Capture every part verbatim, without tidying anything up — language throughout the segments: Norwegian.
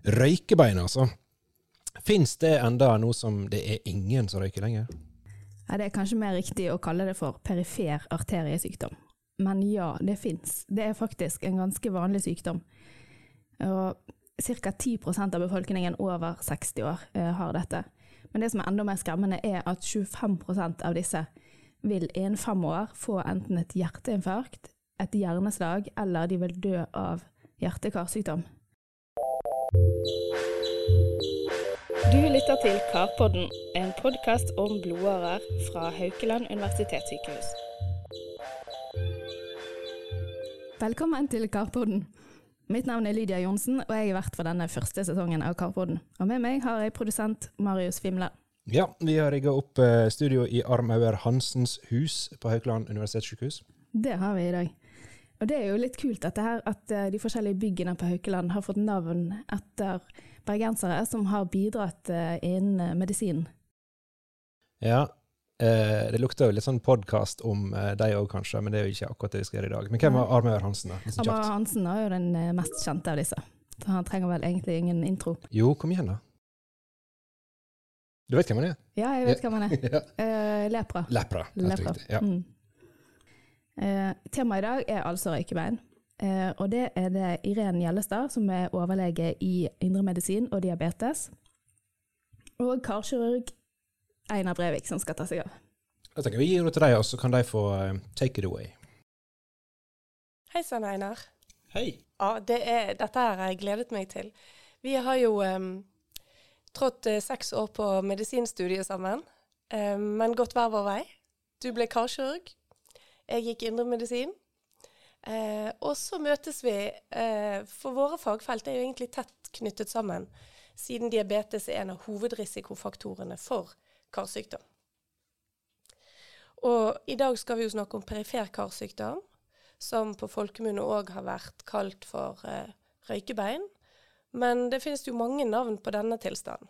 Røykebein, altså. Finns det enda noe som det er ingen som røyker lenger? Ja, det er kanskje mer riktig å kalle det for perifer arteriesykdom. Men ja, det finns. Det er faktisk en ganske vanlig sykdom. Og cirka ti prosent av befolkningen over seksti år eh, har dette. Men det som er enda mer skremmende er at tjuefem prosent av disse vil innen fem år få enten et hjerteinfarkt, et hjerneslag, eller de vil dø av hjerte-karsykdom. Du lytter til Karpodden, en podcast om blodårer fra Haukeland universitetssykehus. Velkommen til Karpodden. Mitt navn er Lydia Jonsen, og jeg er vert for denne første sesongen av Karpodden. Og med meg har jeg produsent Marius Fimle. Ja, vi har rigget opp studio i Armauer Hansens hus på Haukeland universitetssykehus. Det har vi i dag. Og det er jo litt kult dette her, at de forskjellige byggene på Haukeland har fått navn etter bergensere som har bidratt innen medisin. Ja, eh, det lukter jo litt sånn podcast om eh, deg også kanskje, men det er jo ikke akkurat det vi skal gjøre i dag. Men hvem var Armauer Hansen da? Armauer Hansen er jo den mest kjente av disse. Så han trenger vel egentlig ingen intro. Jo, kom igjen da. Du vet hvem han er? Ja, jeg vet hvem han er. ja. uh, lepra. Lepra, lepra. Ja. Mm. Uh, Temaet i dag er altså røykebein. Uh, og det er det Irene Gjellestad, som er overlege i indremedisin og diabetes. Og karkirurg Einar Brevik, som skal ta seg av. Jeg tenker vi gir det til deg, og så kan de få uh, take it away. Hei sann, Einar. Hei. Ja, det er, dette her har jeg gledet meg til. Vi har jo um, trådt uh, seks år på medisinstudiet sammen, um, men gått hver vår vei. Du ble karkirurg, jeg gikk indremedisin, uh, og så møtes vi, uh, for våre fagfelt er jo egentlig tett knyttet sammen, siden diabetes er en av hovedrisikofaktorene for karsykdom. Og i dag skal vi jo snakke om perifer karsykdom, som på folkemunne også har vært kalt for uh, røykebein. Men det finnes jo mange navn på denne tilstanden.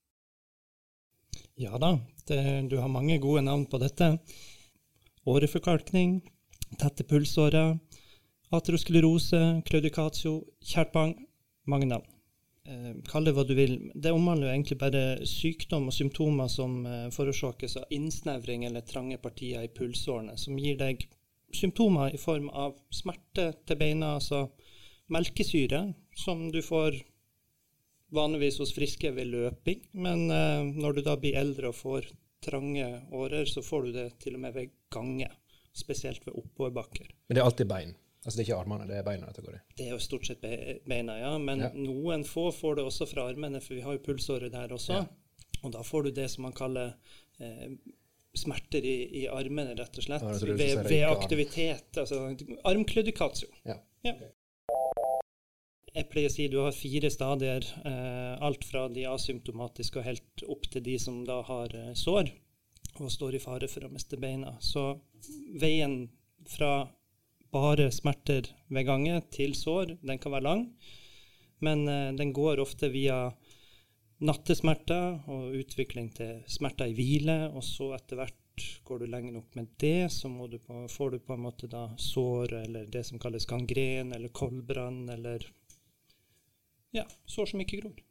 Ja da, det, du har mange gode navn på dette. Åreforkalkning, tette pulsårer, aterosklerose, claudicatio, kjertbang, mange navn. Eh, kall det hva du vil. Det omhandler jo egentlig bare sykdom og symptomer som eh, forårsakes av innsnevring eller trange partier i pulsårene, som gir deg symptomer i form av smerte til beina, altså melkesyre, som du får vanligvis hos friske ved løping, men eh, når du da blir eldre og får trange årer, så får du det til og med ved gange, spesielt ved oppoverbakker. Men det er alltid bein? Altså det er ikke armene, det er beina dette går i? Det er jo stort sett beina, ja, men ja. Noen få får det også fra armene, for vi har jo pulsårer der også, ja. Og da får du det som man kaller eh, smerter i, i armene, rett og slett, ja, ved, ved aktivitet, altså armklaudikatio. Ja. Ja. Jeg pleier å si du har fire stadier, eh, alt fra de asymptomatiske og helt opp til de som da har eh, sår og står i fare for å miste beina. Så veien fra bare smerter ved gange til sår, den kan være lang, men eh, den går ofte via nattesmerter og utvikling til smerter i hvile, og så etter hvert går du lenge nok med det, så må du på, får du på en måte da sår, eller det som kalles gangren, eller koldbrann, eller ja, sår som ikke gror.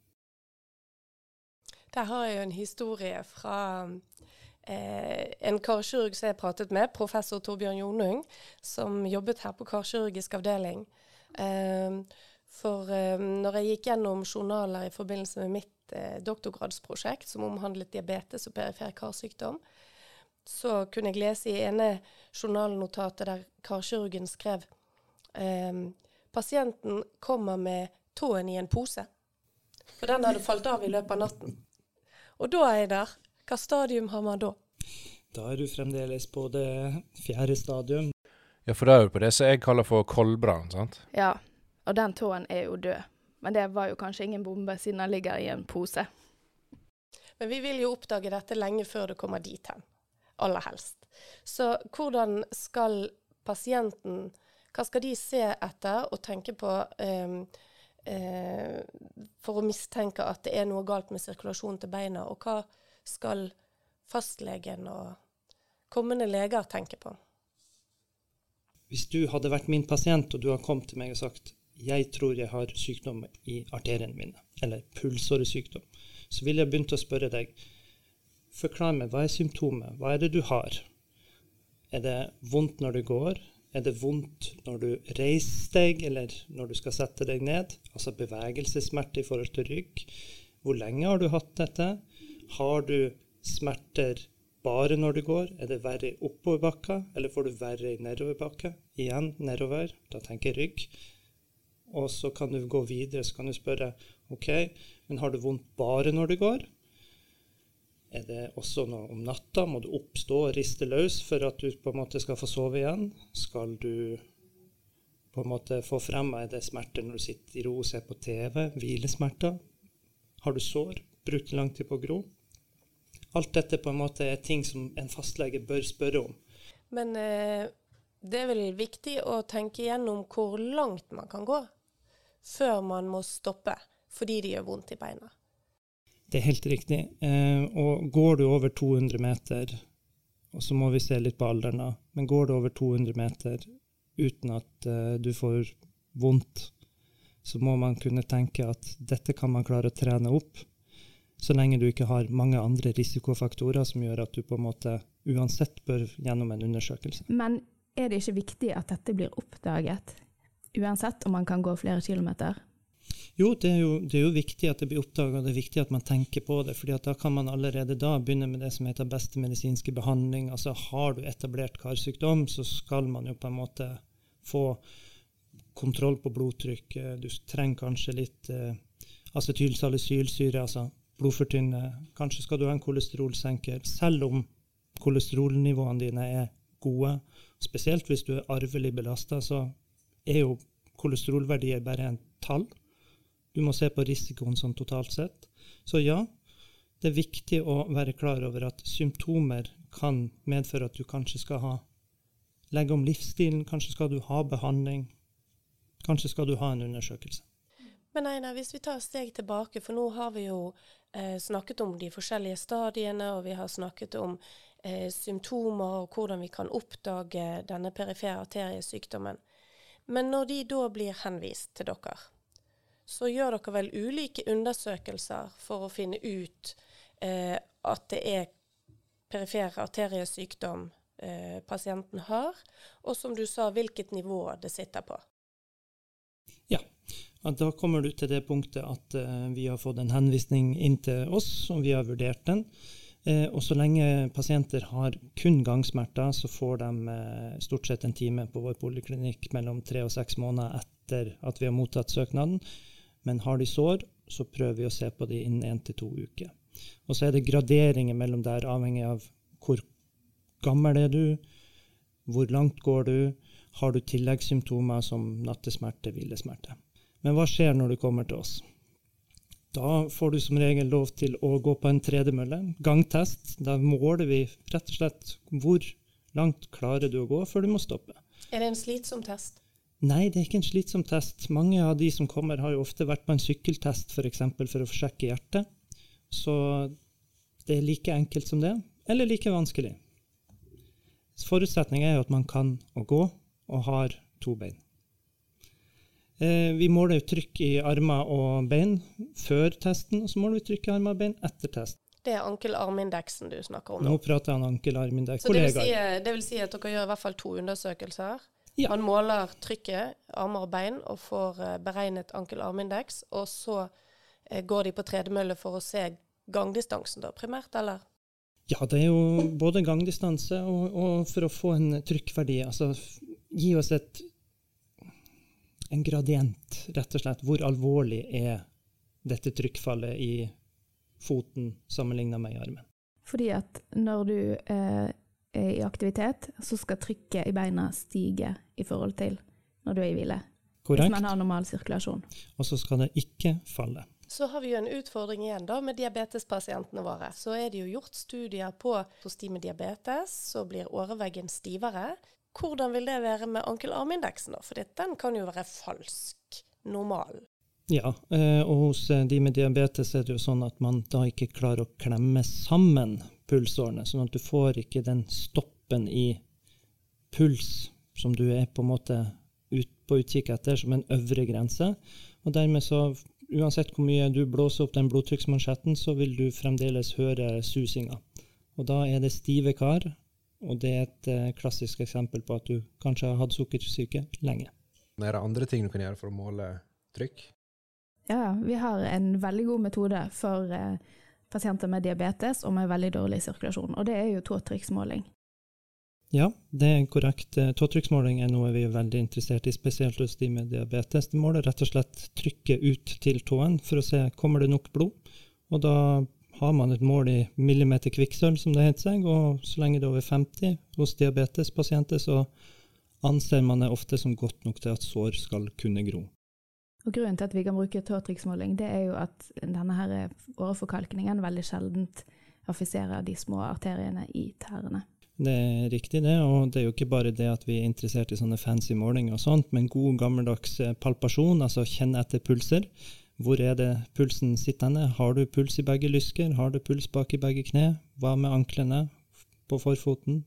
Der har jeg jo en historie fra eh, en karkirurg som jeg pratet med, professor Torbjørn Jonung, som jobbet her på karkirurgisk avdeling. Eh, for eh, når jeg gikk gjennom journaler i forbindelse med mitt eh, doktorgradsprosjekt, som omhandlet diabetes og perifer karsykdom, så kunne jeg lese i ene journalnotatet der karkirurgen skrev eh, pasienten kommer med tåen i en pose, for den hadde falt av i løpet av natten. Og da er jeg der. Hva stadium har man da? Da er du fremdeles på det fjerde stadium. Ja, for da er du på det som jeg kaller for koldbrann, sant? Ja, og den tåen er jo død. Men det var jo kanskje ingen bombe siden den ligger i en pose. Men vi vil jo oppdage dette lenge før det kommer dit hen, aller helst. Så hvordan skal pasienten, hva skal de se etter og tenke på um, Eh, for å mistenke at det er noe galt med sirkulasjon til beina, og hva skal fastlegen og kommende leger tenke på? Hvis du hadde vært min pasient, og du har kommet til meg og sagt jeg tror jeg har sykdom i arteriene mine, eller pulsåresykdom, så vil jeg begynne å spørre deg, forklar meg, hva er symptomet? Hva er det du har? Er det vondt når du går? Er det vondt når du reiser deg, eller når du skal sette deg ned? Altså bevegelsessmerte i forhold til rygg. Hvor lenge har du hatt dette? Har du smerter bare når du går? Er det verre i oppoverbakka, eller får du verre i nedoverbakka? Igjen, nedover, da tenker jeg rygg. Og så kan du gå videre, så kan du spørre, ok, men har du vondt bare når du går? Er det også noe om natta? Må du oppstå og riste løs for at du på en måte skal få sove igjen? Skal du på en måte få frem, er det smerter når du sitter i ro og ser på T V? Hvilesmerter? Har du sår? Brukt lang tid på å gro? Alt dette på en måte er ting som en fastlege bør spørre om. Men eh, det er vel viktig å tenke igjennom hvor langt man kan gå før man må stoppe fordi det gjør vondt i beina. Det er helt riktig. Eh, og går du over to hundre meter, og så må vi se litt på alderen da, men går du over to hundre meter uten at eh, du får vondt, så må man kunne tenke at dette kan man klare å trene opp, så lenge du ikke har mange andre risikofaktorer som gjør at du på en måte uansett bør gjennom en undersøkelse. Men er det ikke viktig at dette blir oppdaget, uansett om man kan gå flere kilometer? Jo, det er jo, det er jo viktig at det blir oppdaget, og det er viktig at man tenker på det, fordi at da kan man allerede da begynne med det som heter beste medisinske behandling. Altså har du etablert karsykdom, så skal man jo på en måte få kontroll på blodtrykk. Du trenger kanskje litt eh, acetylsalicylsyre, altså blodfortynne. Kanskje skal du ha en kolesterolsenker, selv om kolesterolnivåene dine er gode. Spesielt hvis du er arvelig belastet, så er jo kolesterolverdier bare en tall. Du må se på risikoen sånn totalt sett. Så ja, det er viktig å være klar over at symptomer kan medføre at du kanskje skal ha, legge om livsstilen, kanskje skal du ha behandling, kanskje skal du ha en undersøkelse. Men Einar, hvis vi tar et steg tilbake, for nå har vi jo eh, snakket om de forskjellige stadiene, og vi har snakket om eh, symptomer og hvordan vi kan oppdage denne perifere arteriesykdommen. Men når de da blir henvist til dere, så gjør dere vel ulike undersøkelser for å finne ut eh, at det er perifer arteriesykdom eh, pasienten har, og som du sa, hvilket nivå det sitter på. Ja, da kommer du til det punktet at eh, vi har fått en henvisning inn til oss, og vi har vurdert den. Eh, og så lenge pasienter har kun gangsmerter, så får de eh, stort sett en time på vår poliklinikk mellom tre og seks måneder etter at vi har mottatt søknaden. Men har de sår, så prøver vi å se på de innen en til to uker. Og så er det graderinger mellom der, avhengig av hvor gammel er du, hvor langt går du, har du tilleggssymptomer som nattesmerte, hvilesmerte. Men hva skjer når du kommer til oss? Da får du som regel lov til å gå på en tredemølle, gangtest. Da måler vi rett og slett hvor langt klarer du å gå før du må stoppe. Er det en slitsom test? Nei, det er ikke en slitsom test. Mange av de som kommer har jo ofte vært på en sykkeltest, for eksempel, for å sjekke hjertet. Så det er like enkelt som det, eller like vanskelig. Forutsetningen er jo at man kan å gå og har to bein. Eh, vi måler trykk i armer og bein før testen, og så måler vi trykk i armer og bein etter testen. Det er ankel-armindeksen du snakker om nå. Nå prater jeg om ankel-armindeks. Så det vil, si, det vil si at dere gjør i hvert fall to undersøkelser. Ja. Man måler trykket, armer og bein, og får beregnet ankel-armindeks, og så går de på tredemølle for å se gangdistansen da, primært, eller? Ja, det er jo både gangdistanse og, og for å få en trykkverdi, altså gi oss et, en gradient, rett og slett. Hvor alvorlig er dette trykkfallet i foten sammenlignet med i armen? Fordi at når du eh i aktivitet, så skal trykket i beina stige i forhold til når du er i hvile. Korrekt. Hvis man har normal sirkulasjon. Og så skal det ikke falle. Så har vi jo en utfordring igjen da med diabetespasientene våre. Så er det jo gjort studier på hos de med diabetes, så blir åreveggen stivere. Hvordan vil det være med ankel-armindeksen da? For den kan jo være falsk, normal. Ja, og hos de med diabetes er det jo sånn at man da ikke klarer å klemme sammen pulsårene, sånn at du får ikke den stoppen i puls som du er på en måte ut, på utkikk etter som en øvre grense, og dermed så, uansett hvor mye du blåser opp den blodtrykksmansjetten, så vil du fremdeles høre susinga. Og da er det stive kar, og det er et eh, klassisk eksempel på at du kanskje har hatt sukkersyke lenge. Er det andre ting du kan gjøre for å måle trykk? Ja, vi har en veldig god metode for eh, pasienter med diabetes og med veldig dårlig sirkulasjon, og det er jo tåtrykksmåling. Ja, det er korrekt. Tåtrykksmåling er noe vi er veldig interessert i, spesielt hos de med diabetes. Det måler rett og slett trykket ut til tåen for å se, kommer det nok blod? Og da har man et mål i millimeter kvikksølv, som det heter seg, og så lenge det er over femti hos diabetespasienter, så anser man det ofte som godt nok til at sår skal kunne gro. Og grunnen til at vi kan bruke tåtrykksmåling, det er jo at denne her åreforkalkningen veldig sjeldent affiserer de små arteriene i tærene. Det er riktig det, og det er jo ikke bare det at vi er interessert i sånne fancy målinger og sånt, men god gammeldags palpasjon, altså kjenne etter pulser. Hvor er det pulsen sittende? Har du puls i begge lysker? Har du puls bak i begge kne? Hva med anklene på forfoten?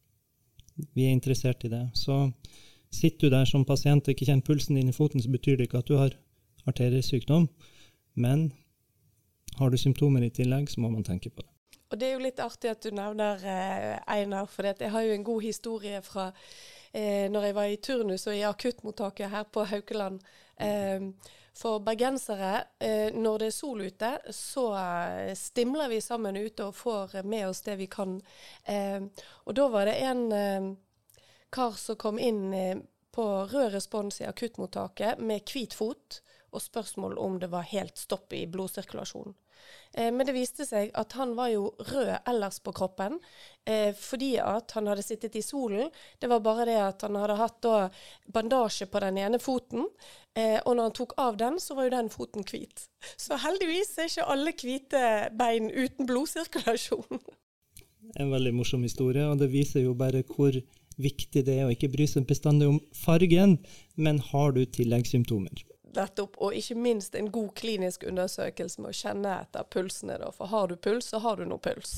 Vi er interessert i det. Så sitter du der som pasient og ikke kjenner pulsen din i foten, så betyr det ikke at du har arteriesykdom, men har du symptomer i tillegg, så må man tenke på det. Og det er jo litt artig at du nevner eh, Einar, for jeg har jo en god historie fra eh, når jeg var i turnus og i akuttmottaket her på Haukeland. Eh, for bergensere, eh, når det er sol ute, så eh, stimler vi sammen ute og får med oss det vi kan. Eh, og da var det en eh, kar som kom inn eh, på rød respons i akuttmottaket med hvit fot, og spørsmål om det var helt stopp i blodsirkulasjonen. Eh, men det viste seg at han var jo rød ellers på kroppen, eh, fordi at han hadde sittet i solen. Det var bare det at han hadde hatt da bandasje på den ene foten, eh, og når han tok av den, så var jo den foten hvit. Så heldigvis er ikke alle hvite bein uten blodsirkulasjon. En veldig morsom historie, og det viser jo bare hvor viktig det er å ikke bry seg bestandig om fargen, men har du tilleggssymptomer. Nettopp, og ikke minst en god klinisk undersøkelse med å kjenne etter pulsene da, for har du puls, så har du noe puls.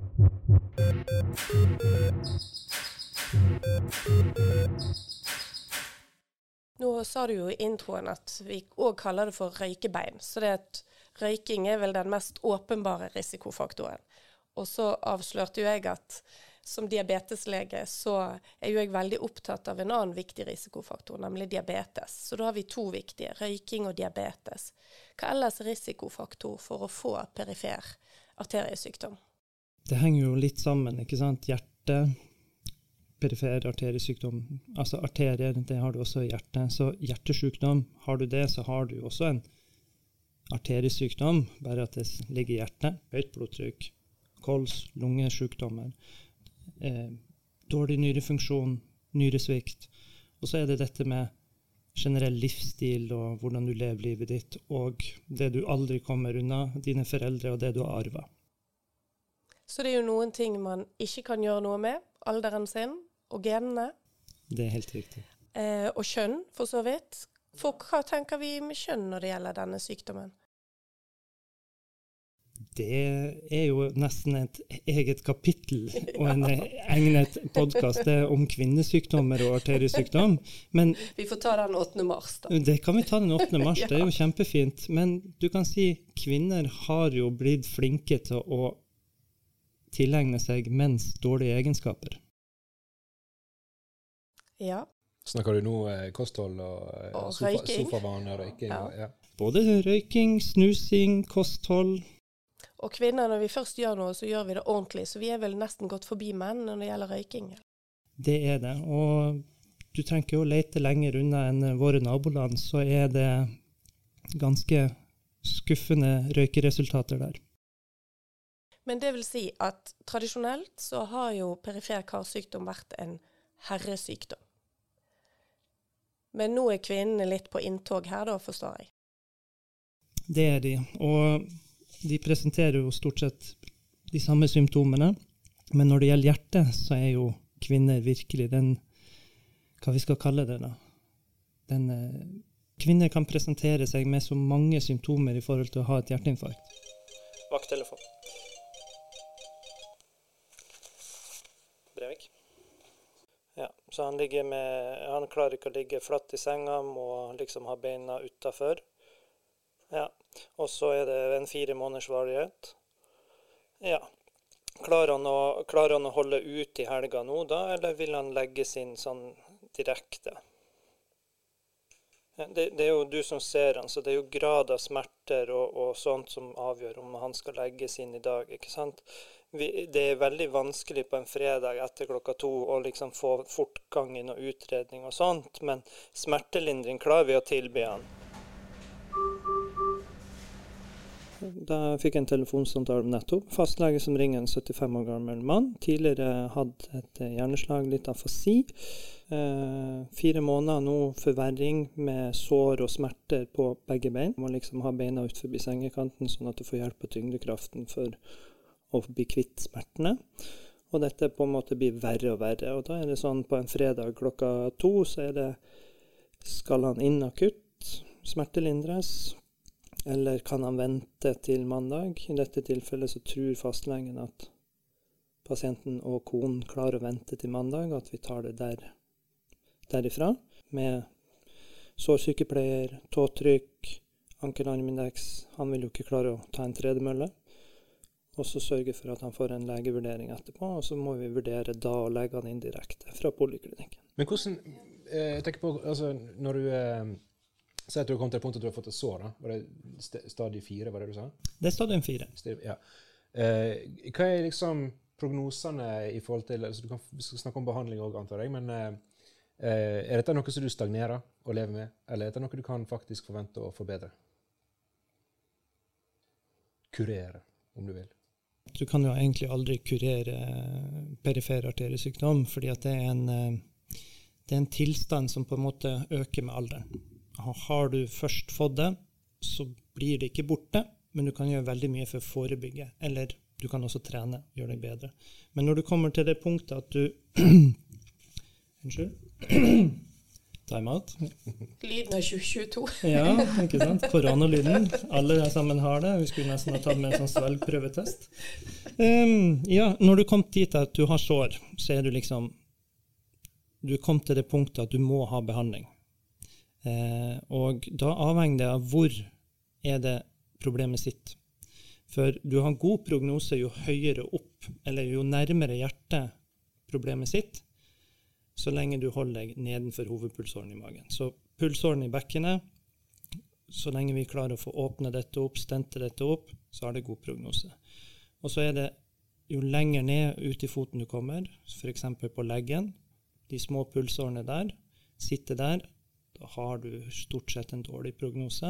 Nå sa du jo i introen at vi også kaller det for røykebein, så det at røyking er vel den mest åpenbare risikofaktoren. Og så avslørte jo jeg at som diabeteslege så er jo jeg veldig opptatt av en annen viktig risikofaktor, nemlig diabetes. Så da har vi to viktige, røyking og diabetes. Hva ellers er risikofaktor for å få perifer arteriesykdom? Det henger jo litt sammen, ikke sant? Hjerte, perifer arteriesykdom, altså arterier, det har du også i hjertet. Så hjertesykdom, har du det, så har du også en arteriesykdom, bare at det ligger i hjertet. Høyt blodtrykk, kols, lungesykdommer. Eh, dårlig nyrefunksjon, nyresvikt. Og så er det dette med generell livsstil og hvordan du lever livet ditt, og det du aldri kommer unna, dine foreldre og det du har arvet. Så det er jo noen ting man ikke kan gjøre noe med, alderen sin og genene. Det er helt riktig. Eh, og kjønn, for så vidt. For hva tenker vi med kjønn når det gjelder denne sykdommen? Det er jo nesten et eget kapittel og en egnet podcast om kvinnesykdommer og arteriesykdom. Men vi får ta den åttende mars da. Det kan vi ta den åttende mars, det er jo kjempefint. Men du kan si kvinner har jo blitt flinke til å tilegne seg menns dårlige egenskaper. Ja. Snakker du nå eh, kosthold og, og sofa, sofavaner og røyking? Ja. Og, ja. Både røyking, snusing, kosthold. Og kvinner, når vi først gjør noe, så gjør vi det ordentlig. Så vi er vel nesten gått forbi menn når det gjelder røyking. Det er det. Og du trenger ikke å lete lenger unna enn våre naboland, så er det ganske skuffende røykeresultater der. Men det vil si at tradisjonelt så har jo perifer karsykdom vært en herresykdom. Men nå er kvinnene litt på inntog her da, forstår jeg. Det er de, og de presenterer jo stort sett de samme symptomene, men når det gjelder hjertet, så er jo kvinner virkelig den, hva vi skal kalle det da, den, kvinner kan presentere seg med så mange symptomer i forhold til å ha et hjerteinfarkt. Vakttelefon. Brevik. Ja, Så han, ligger med, han klarer ikke å ligge flatt i senga, må liksom ha beina utenfor. Ja. Og så er det en fire måneders varighet. Ja. Klarer han, å, klarer han å holde ut i helga nå da, eller vil han legges inn sånn direkte? Det, det er jo du som ser han, så det er jo grad av smerter og, og sånt som avgjør om han skal legges inn i dag, ikke sant? Vi, det er veldig vanskelig på en fredag etter klokka to å liksom få fortgang i noe utredning og sånt, men smertelindring klarer vi å tilby han. Da fikk jeg en telefonsamtale nettopp. Fastlege som ringer en syttifem år gammel mann. Tidligere hadde et hjerneslag, litt afasi. Eh, fire måneder nå forverring med sår og smerter på begge bein. Man må liksom ha beina ut forbi sengekanten, sånn at du får hjelp på tyngdekraften for å bli kvitt smertene. Og dette på en måte blir verre og verre. Og da er det sånn på en fredag klokka to, så er det, skal han inn akutt, smertelindres, eller kan han vente til mandag? I dette tilfellet så tror fastlegen at pasienten og konen klarer å vente til mandag, at vi tar det der, derifra, med sårsykepleier, tåtrykk, ankel-armindeks. Han vil jo ikke klare å ta en tredemølle. Og så sørge for at han får en legevurdering etterpå, og så må vi vurdere da å legge han inn direkte fra poliklinikken. Men hvordan, jeg tenker på, altså, når du... Eh Si at du har kommet til det punktet at du har fått et sår, da. Var det stadie fire, var det du sa? Det er stadium fire. Ja. Eh, hva er liksom prognosene i forhold til, altså du kan, vi skal snakke om behandling også, antar jeg, men eh, er dette noe som du stagnerer og lever med, eller er dette noe du kan faktisk forvente å forbedre? Kurere, om du vil. Du kan jo egentlig aldri kurere perifer arteriesykdom, fordi at det er en, det er en tilstand som på en måte øker med alderen. Har du først fått det, så blir det ikke borte, men du kan gjøre veldig mye for å forebygge, eller du kan også trene, gjøre deg bedre. Men når du kommer til det punktet at du... Unnskyld? Time out. Lyden av tjue tjueto. Ja, ikke sant? Koronalyden. Alle sammen har det. Vi skulle nesten ha tatt med en sånn svelgprøvetest. Um, ja, når du kom dit at du har sår, så er du liksom... Du kom til det punktet at du må ha behandling. Eh, og da avhenger det av hvor er det problemet sitt. For du har god prognose jo høyere opp, eller jo nærmere hjertet problemet sitt, så lenge du holder deg nedenfor hovedpulsåren i magen. Så pulsåren i bekkenet, så lenge vi klarer å få åpne dette opp, stente dette opp, så har det god prognose. Og så er det jo lenger ned ut i foten du kommer, for eksempel på leggen, de små pulsårene der, sitter der, da har du stort sett en dårlig prognose.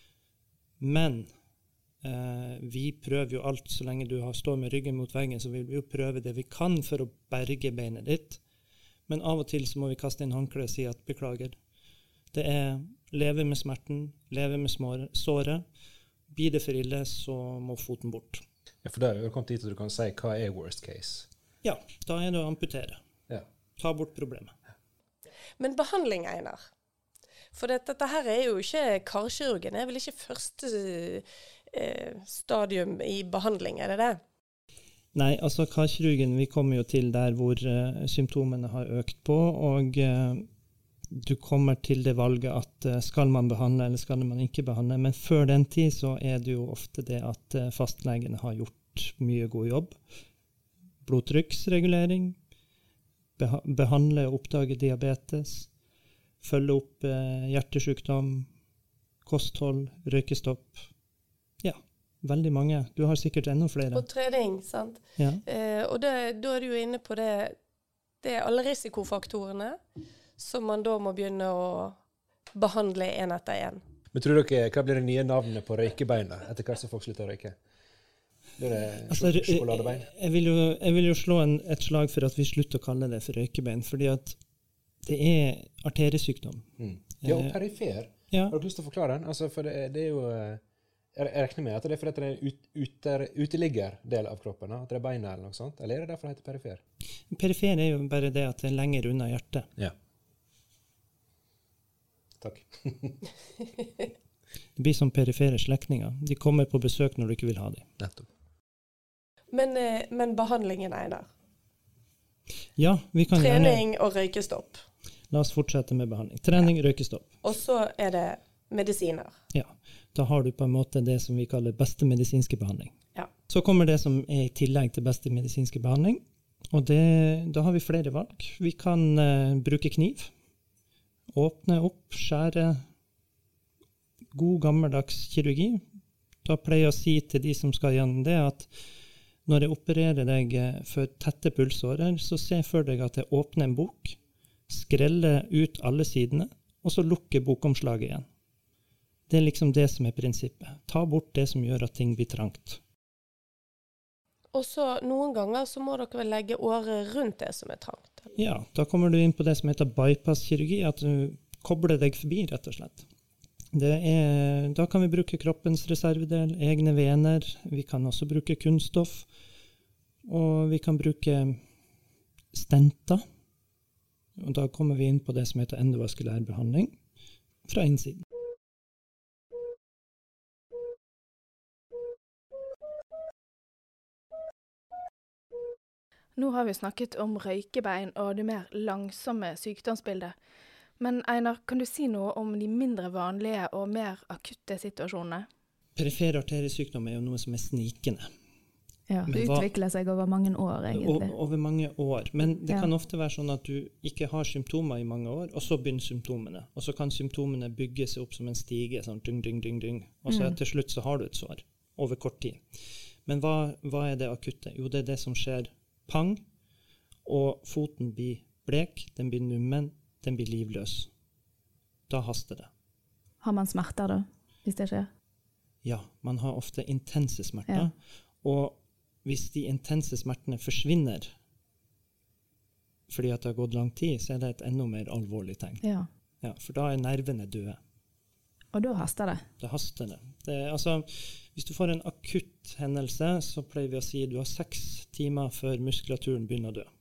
Men eh, vi prøver jo alt, så lenge du har stått med ryggen mot veggen, så vil vi jo prøve det vi kan for å berge beinet ditt. Men av og til så må vi kaste inn håndkle og si at beklager. Det er leve med smerten, leve med små såret. Blir det for ille, så må foten bort. Ja, for da er det kommet dit at du kan si hva er worst case. Ja, da er det å amputere. Ja. Ta bort problemet. Men behandling, Einar. For dette, dette her er jo ikke karkirurgen, det er vel ikke første eh, stadium i behandling, er det det? Nei, altså karkirurgen, vi kommer jo til der hvor uh, symptomene har økt på, og uh, du kommer til det valget at uh, skal man behandle eller skal man ikke behandle, men før den tid så er det jo ofte det at uh, fastlegene har gjort mye god jobb. Blodtrykksregulering, beha- behandle og oppdage diabetes, følge opp eh, hjertesykdom, kosthold, røykestopp. Ja, veldig mange. Du har sikkert enda flere. Og trening, sant? Ja. Eh, og det, da er du jo inne på det, det er alle risikofaktorene som man da må begynne å behandle en etter en. Men tror dere, hva blir det nye navnet på røykebeina etter hvert som folk slutter å røyke? Blir det altså, sjokoladebein? Jeg, jeg, vil jo, jeg vil jo slå en, et slag for at vi slutter å kalle det for røykebein, fordi at det er arteriesykdom. Mm. Ja, og perifer. Ja. Har du lyst til å forklare den? Altså, for det, det er jo... Jeg regner med at det er fordi det er en ut, uter, uteligger del av kroppen, at det er beina eller noe sånt, eller er det derfor det heter perifer? Perifer er jo bare det at det er lenger unna hjertet. Ja. Takk. Det blir som perifere slektninger. De kommer på besøk når du ikke vil ha dem. Nettopp. Men, men behandlingen, Einar? Ja, vi kan Trening gjerne... og røykestopp. La oss fortsette med behandling. Trening, ja. Røykestopp. Og så er det medisiner. Ja, da har du på en måte det som vi kaller beste medisinske behandling. Ja. Så kommer det som er i tillegg til beste medisinske behandling, og det, da har vi flere valg. Vi kan uh, bruke kniv, åpne opp, skjære, god gammeldags kirurgi. Da pleier jeg å si til de som skal gjennom det, at når jeg opererer deg for tette pulsårer, så se for deg at jeg åpner en bok, skreller ut alle sidene, og så lukker bokomslaget igjen. Det er liksom det som er prinsippet. Ta bort det som gjør at ting blir trangt. Og så noen ganger så må dere vel legge året rundt det som er trangt. Ja, da kommer du inn på det som heter bypass-kirurgi, at du kobler deg forbi, rett og slett. Det er, da kan vi bruke kroppens reservedel, egne vener, vi kan også bruke kunststoff, og vi kan bruke stenter. Og da kommer vi inn på det som heter endovaskulær behandling fra innsiden. Nå har vi snakket om røykebein og det mer langsomme sykdomsbildet. Men Einar, kan du si noe om de mindre vanlige og mer akutte situasjonene? Perifer arteriesykdom er jo noe som er snikende. Ja, det hva, utvikler seg over mange år, egentlig. Over mange år. Men det ja. kan ofte være sånn at du ikke har symptomer i mange år, og så begynner symptomene. Og så kan symptomene bygge seg opp som en stige, sånn dyng, dyng, dyng, dyng. Og så mm. til slutt så har du et sår, over kort tid. Men hva, hva er det akutte? Jo, det er det som skjer pang, og foten blir blek, den blir nummen, den blir livløs. Da haster det. Har man smerter da, hvis det skjer? Ja, man har ofte intense smerter. Ja. Og hvis de intense smertene forsvinner fordi at det har gått lang tid, så er det et enda mer alvorlig tegn. Ja. Ja, for da er nervene døde. Og da haster det? Det haster det. det altså, hvis du får en akutt hendelse, så pleier vi å si at du har seks timer før muskulaturen begynner å dø.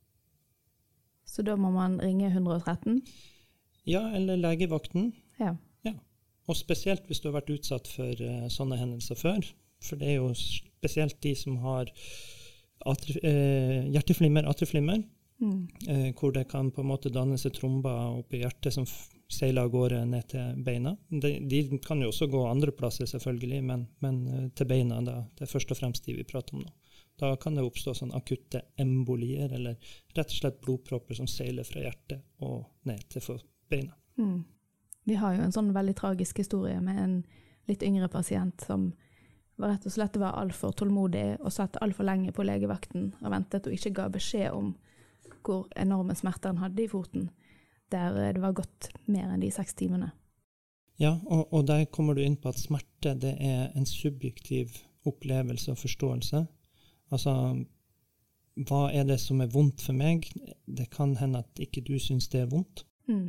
Så da må man ringe ett ett tre? Ja, eller legevakten. Ja. Ja. Og spesielt hvis du har vært utsatt for uh, sånne hendelser før. For det er jo spesielt de som har atri, eh, hjerteflimmer, atriflimmer, mm. eh, hvor det kan på en måte danne seg tromber oppi hjertet som f- seiler av gårde ned til beina. De, de kan jo også gå andre plasser selvfølgelig, men, men uh, til beina, da, det er først og fremst de vi prater om nå. Da kan det oppstå sånn akutte embolier, eller rett og slett blodpropper som seiler fra hjertet og ned til beina. Mm. Vi har jo en sånn veldig tragisk historie med en litt yngre pasient som var rett og slett var alt for tålmodig og satt alt for lenge på legevakten og ventet og ikke ga beskjed om hvor enorme smerter han hadde i foten, der det var gått mer enn de seks timene. Ja, og, og der kommer du inn på at smerte det er en subjektiv opplevelse og forståelse. Altså, hva er det som er vondt for meg? Det kan hende at ikke du synes det er vondt. Mm.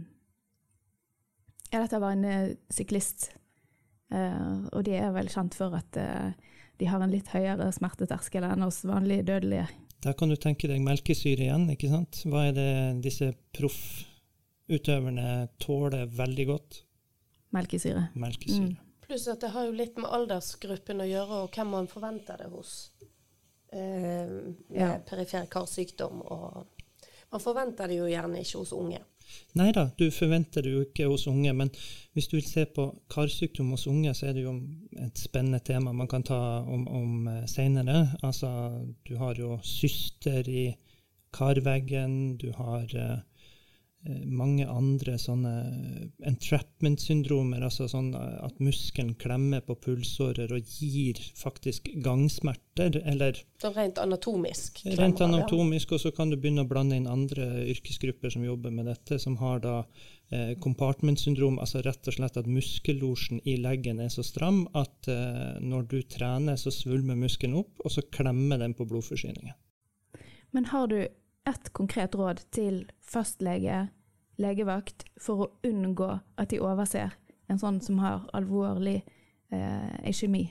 Ja, dette var en uh, syklist. Uh, og de er vel kjent for at uh, de har en litt høyere smerteterskel enn oss vanlige dødelige. Der kan du tenke deg melkesyre igjen, ikke sant? Hva er det disse proffutøverne tåler veldig godt? Melkesyre. Melkesyre. Mm. Pluss at det har jo litt med aldersgruppen å gjøre, og hvem man forventer det hos. Uh, med ja. perifer karsykdom, og man forventer det jo gjerne ikke hos unge. Neida, du forventer det jo ikke hos unge, men hvis du vil se på karsykdom hos unge, så er det jo et spennende tema man kan ta om, om senere. Altså, du har jo syster i karveggen, du har eh, mange andre sånne entrapment-syndromer, altså sånn at muskelen klemmer på pulsårer og gir faktisk gangsmerter, eller... Så rent anatomisk? Rent anatomisk, og så kan du begynne å blande inn andre yrkesgrupper som jobber med dette, som har da eh, compartment-syndrom, altså rett og slett at muskellosjen i leggen er så stram at eh, når du trener, så svulmer muskelen opp, og så klemmer den på blodforsyningen. Men har du et konkret råd til fastlege, legevakt, for å unngå at de overser en sånn som har alvorlig eh, ischemi?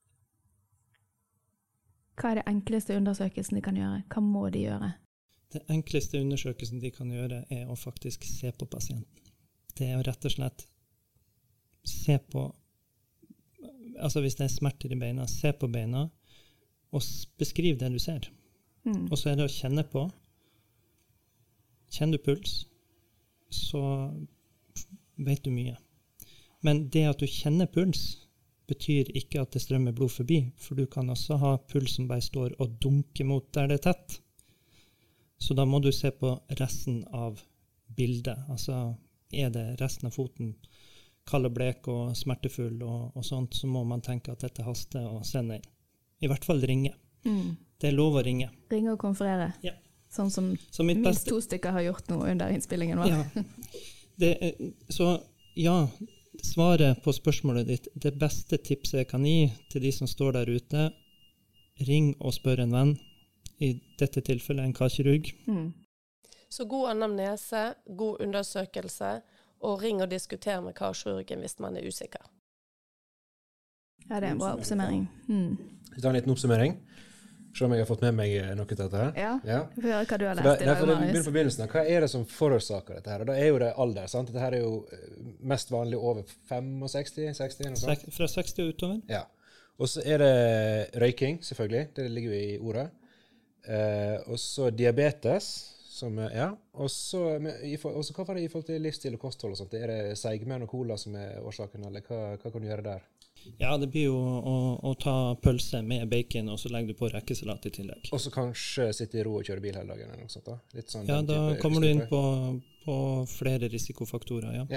Hva er det enkleste undersøkelsen de kan gjøre? Hva må de gjøre? Det enkleste undersøkelsen de kan gjøre er å faktisk se på pasienten. Det er å rett og slett se på, altså hvis det er smerter i beina, se på beina og beskriv det du ser. Mm. Og så er det å kjenne på, kjenner du puls, så vet du mye. Men det at du kjenner puls, betyr ikke at det strømmer blod forbi, for du kan også ha puls som bare står og dunker mot der det er tett. Så da må du se på resten av bildet. Altså, er det resten av foten kald og blek og smertefull og, og sånt, så må man tenke at dette haster og sende inn. I hvert fall ringe. Mm. Det er lov å ringe. Ringe og konferere. Ja. Sånn som minst beste... to stykker har gjort nå under innspillingen. Va? Ja. Det, så ja, svaret på spørsmålet ditt, det beste tipset jeg kan gi til de som står der ute, ring og spør en venn, i dette tilfellet en karkirurg. Mm. Så god anamnese, god undersøkelse, og ring og diskutere med karkirurgen hvis man er usikker. Ja, det er en bra oppsummering. Mm. Vi tar en liten oppsummering. Se om jeg har fått med meg noe til dette her. Ja, ja. Vi får høre hva du har lært da, i dag, Marius. På begynnelsen, hva er det som forårsaker dette her? Og da er jo det alder, sant? Dette her er jo mest vanlig over femogseksti, seksti, noe sånt. Fra seksti og utover. Ja. Og så er det røyking, selvfølgelig. Det ligger jo i ordet. Eh, og så diabetes, som er, ja. Og så, hva var det i forhold til livsstil og kosthold og sånt? Er det seigmenn og cola som er årsaken, eller hva, hva kan du gjøre der? Ja, det blir jo å, å ta pølse med bacon, og så legger du på rekkesalat i tillegg. Og så kanskje sitte i ro og kjøre bil hele dagen, eller noe sånt da? Litt sånn ja, da kommer du inn på, på flere risikofaktorer, ja. ja.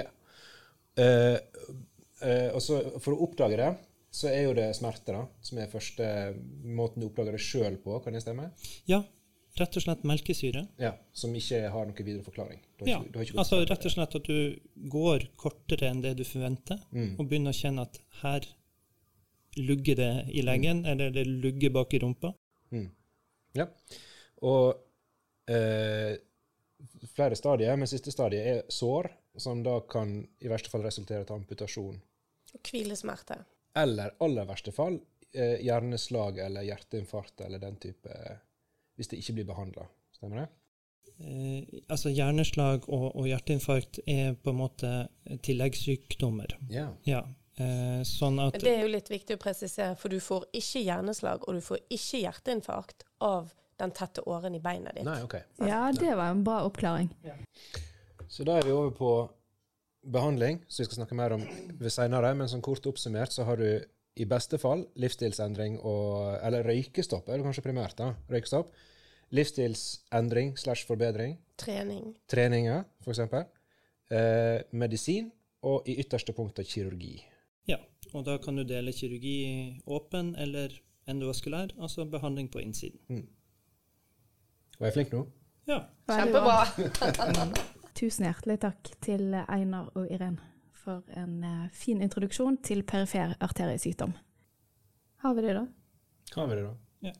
Uh, uh, og så for å oppdage det, så er jo det smerte da, som er første måten du oppdager det selv på, kan det stemme? Ja, rett og slett melkesyre. Ja, som ikke har noen videre forklaring. Ja, ikke, ikke altså rett og slett at du går kortere enn det du forventer, mm. og begynner å kjenne at her lugger det i leggen, mm. eller det lugger bak i rumpa. Mm. Ja, og eh, flere stadier, men siste stadiet er sår, som da kan i verste fall resultere til amputasjon. Og hvilesmerte. Eller aller verste fall, eh, hjerneslag eller hjerteinfarkt eller den type, hvis det ikke blir behandlet. Stemmer det? Eh, altså hjerneslag og, og hjerteinfarkt er på en måte tilleggssykdommer. Ja. Ja. Eh, sånn at det er jo litt viktig å presisere, for du får ikke hjerneslag, og du får ikke hjerteinfarkt av den tette åren i beinet ditt. Nei, ok. Ja, det var en bra oppklaring. Ja. Så da er vi over på behandling, som vi skal snakke mer om ved senere, men som kort oppsummert så har du i beste fall livsstilsendring og, eller røykestopp, er det kanskje primært da, røykestopp, livsstilsendring slash forbedring. Trening. Treninger, for eksempel. Eh, medisin, og i ytterste punkt av kirurgi. Ja, og da kan du dele kirurgi åpen eller endovaskulær, altså behandling på innsiden. Mm. Var jeg flink nå? Ja. Kjempebra! Tusen hjertelig takk til Einar og Irene for en uh, fin introduksjon til perifer arteriesykdom. Har vi det da? Har vi det da? Ja.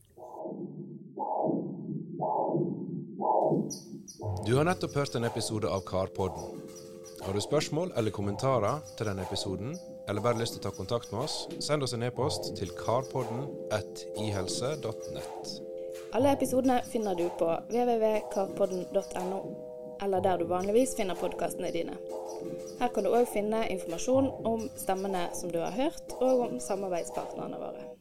Du har nettopp hørt en episode av Karpodden. Har du spørsmål eller kommentarer til denne episoden, eller bare lyst til å ta kontakt med oss, send oss en e-post til karpodden at ihelse punktum nett. Alle episodene finner du på w w w punktum karpodden punktum no, eller der du vanligvis finner podcastene dine. Her kan du også finne informasjon om stemmene som du har hørt, og om samarbeidspartnerne våre.